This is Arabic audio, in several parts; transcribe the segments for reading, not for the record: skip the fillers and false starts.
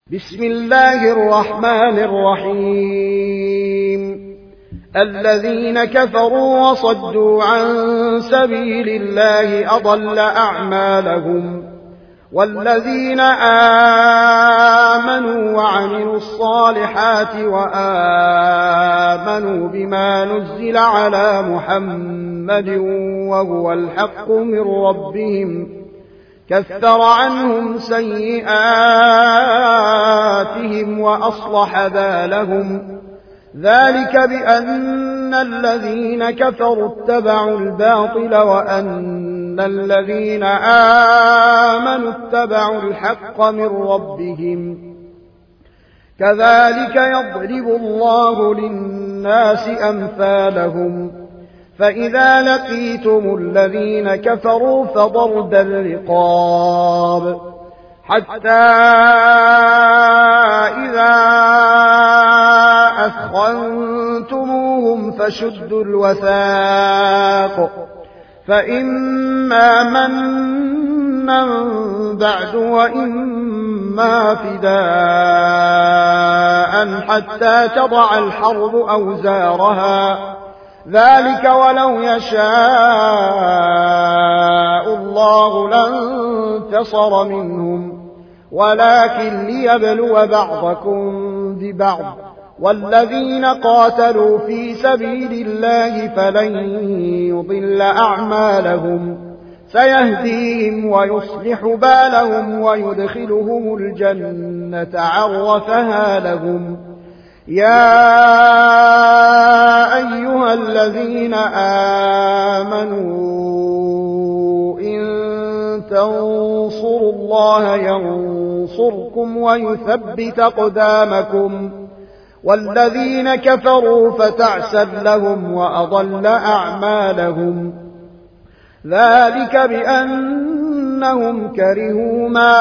بسم الله الرحمن الرحيم الذين كفروا وصدوا عن سبيل الله أضل أعمالهم والذين آمنوا وعملوا الصالحات وآمنوا بما نزل على محمد وهو الحق من ربهم كفر عنهم سيئاتهم وأصلح بالهم ذلك بأن الذين كفروا اتبعوا الباطل وأن الذين آمنوا اتبعوا الحق من ربهم كذلك يضرب الله للناس أمثالهم فإذا لقيتم الذين كفروا فضرب الرقاب حتى إذا أثخنتموهم فشدوا الوثاق فإما منا بعد وإما فداء حتى تضع الحرب أوزارها ذلك ولو يشاء الله لانتصر منهم ولكن ليبلو بعضكم ببعض والذين قاتلوا في سبيل الله فلن يضل أعمالهم سيهديهم ويصلح بالهم ويدخلهم الجنة عرفها لهم يا أيها الذين آمنوا إن تنصروا الله ينصركم ويثبت أقدامكم والذين كفروا فتعسا لهم وأضل أعمالهم ذلك بأنهم كرهوا ما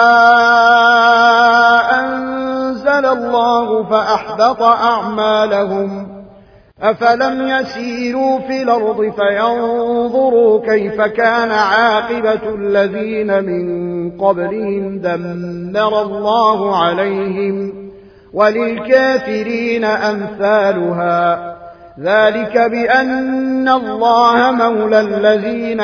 أنزل الله فأحبط أعمالهم أفلم يسيروا في الأرض فينظروا كيف كان عاقبة الذين من قبلهم دمر الله عليهم وللكافرين أمثالها ذلك بأن الله مولى الذين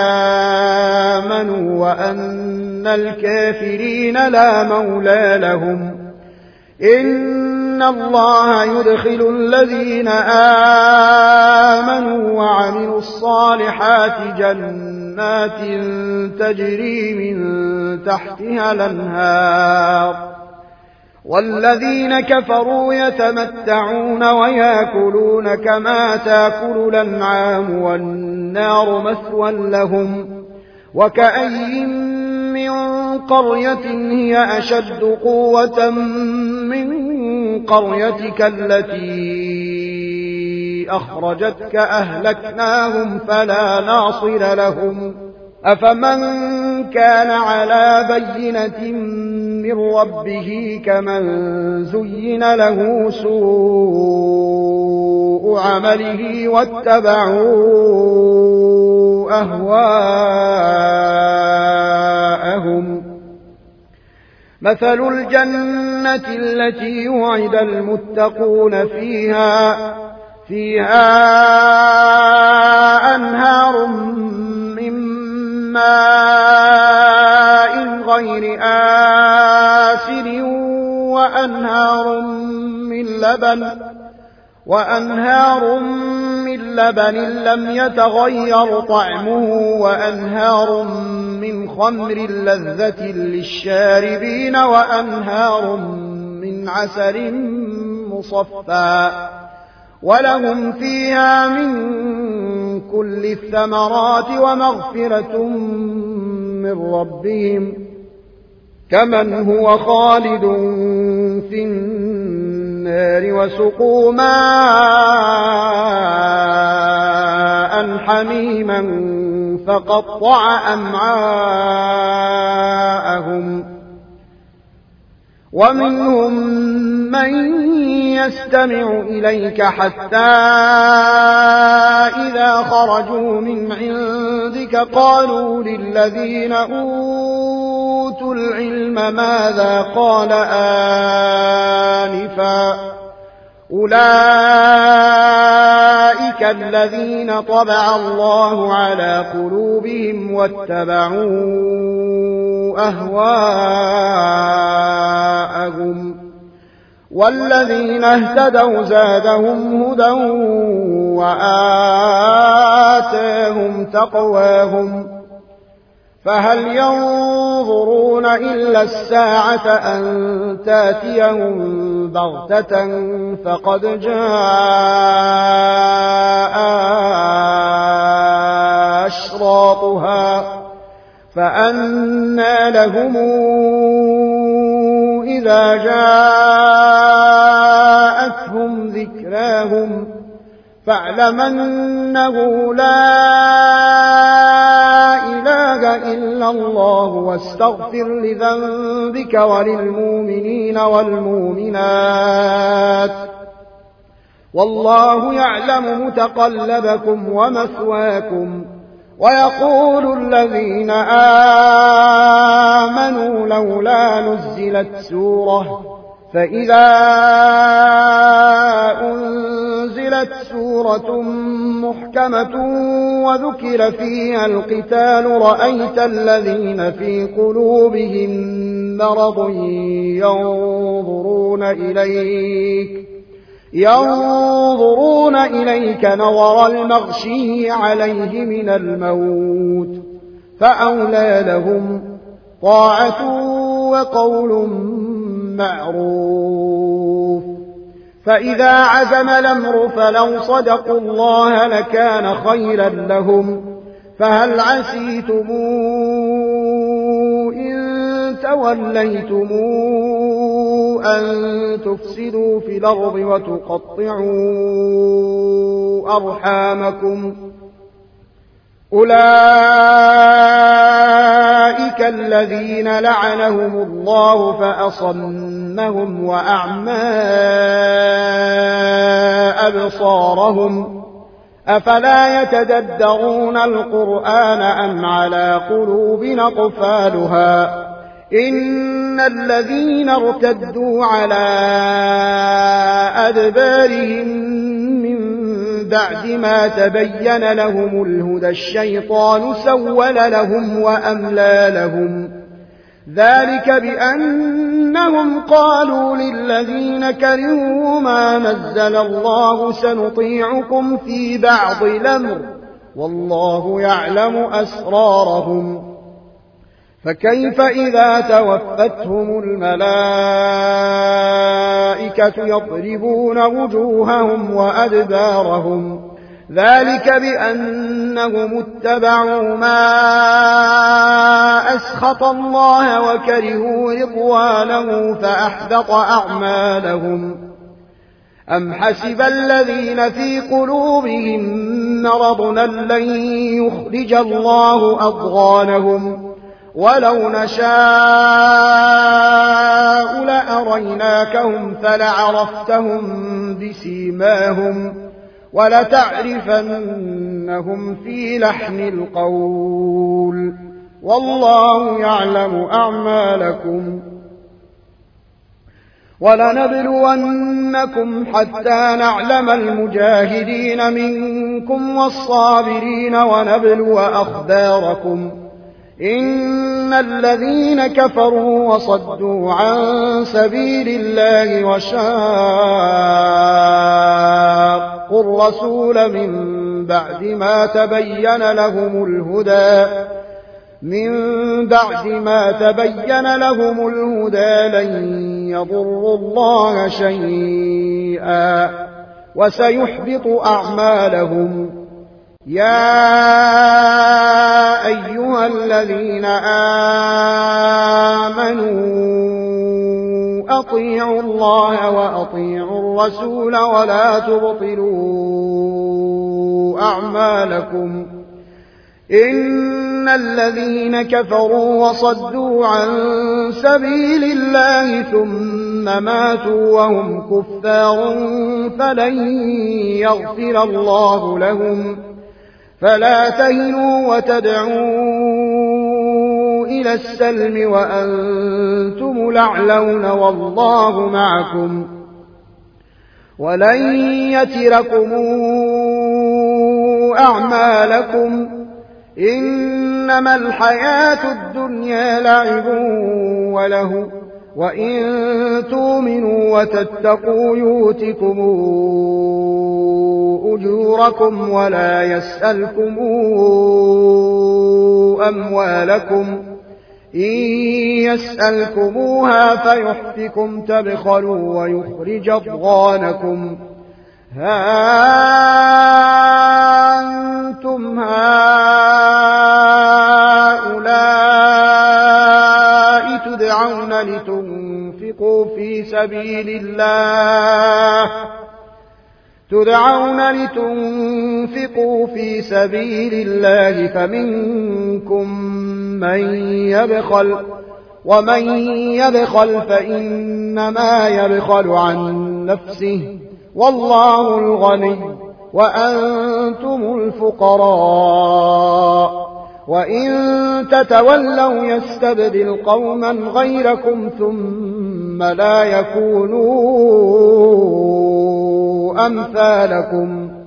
آمنوا وأن الكافرين لا مولى لهم إن الله يدخل الذين آمنوا وعملوا الصالحات جنات تجري من تحتها الأنهار والذين كفروا يتمتعون ويأكلون كما تأكل الأنعام والنار مثوى لهم وكأي من قرية هي أشد قوة من قريتك التي أخرجتك أهلكناهم فلا ناصر لهم أفمن كان على بينة من ربه كمن زين له سوء عمله واتبعوا أهواءهم مثل الجنة التي وعد المتقون فيها أنهار من ماء غير آسن وأنهار من لبن لم يتغير طعمه وأنهار من خمر لذة للشاربين وأنهار من عسل مصفى ولهم فيها من كل الثمرات ومغفرة من ربهم كمن هو خالد في النار وسقوا ماء حميما فقطع أمعاءهم ومنهم من يستمع إليك حتى إذا خرجوا من عندك قالوا للذين أوتوا أوتوا العلم ماذا قال آنفا أولئك الذين طبع الله على قلوبهم واتبعوا أهواءهم والذين اهتدوا زادهم هدى وآتاهم تقواهم فهل ينظرون إلا الساعة أن تاتيهم بغتة فقد جاء أشراطها فأنى لهم إذا جاءتهم ذكراهم فاعلم أنه لا إله إلا الله واستغفر لذنبك وللمؤمنين والمؤمنات والله يعلم متقلبكم ومثواكم ويقول الذين آمنوا لولا نزلت سورة فإذا أنزلت سورة محكمة وذكر فيها القتال رأيت الذين في قلوبهم مرض ينظرون إليك نظر المغشي عليه من الموت فأولى لهم طاعة وقول معروف فإذا عزم الأمر فلو صدقوا الله لكان خيرا لهم فهل عسيتم إن توليتم أن تفسدوا في الأرض وتقطعوا أرحامكم أولئك الذين لعنهم الله فأصمهم وأعمى أبصارهم أفلا يتدبرون القرآن أم على قلوب أقفالها إن الذين ارتدوا على أدبارهم من بعد ما تبين لهم الهدى الشيطان سول لهم وأملى لهم ذلك بأنهم قالوا للذين كرهوا ما نزل الله سنطيعكم في بعض الأمر والله يعلم أسرارهم فكيف إذا توفتهم الملائكة يضربون وجوههم وأدبارهم ذلك بأنهم اتبعوا ما أسخط الله وكرهوا رضوانه فأحبط أعمالهم أم حسب الذين في قلوبهم مرض لن يخرج الله أضغانهم ولو نشاء لأريناكهم فلعرفتهم بسيماهم ولتعرفنهم في لحن القول والله يعلم أعمالكم ولنبلونكم حتى نعلم المجاهدين منكم والصابرين ونبلو أخباركم إن الذين كفروا وصدوا عن سبيل الله وشاقوا الرسول من بعد ما تبين لهم الهدى لن يضروا الله شيئا وسيحبط أعمالهم يا أيها الذين آمنوا أطيعوا الله وأطيعوا الرسول ولا تبطلوا أعمالكم إن الذين كفروا وصدوا عن سبيل الله ثم ماتوا وهم كفار فلن يغفر الله لهم فلا تهنوا وتدعوا إلى السلم وأنتم الأعلون والله معكم ولن يتركم أعمالكم إنما الحياة الدنيا لعب وله وإن تؤمنوا وتتقوا يؤتكم أجوركم ولا يسألكم أموالكم إن يسألكموها فيحفكم تبخلوا ويخرج أضغانكم ها أنتم هؤلاء تدعون لتنفقوا في سبيل الله فمنكم من يبخل ومن يبخل فإنما يبخل عن نفسه والله الغني وأنتم الفقراء وإن تتولوا يستبدل قوما غيركم ثم لا يكونوا أمثالكم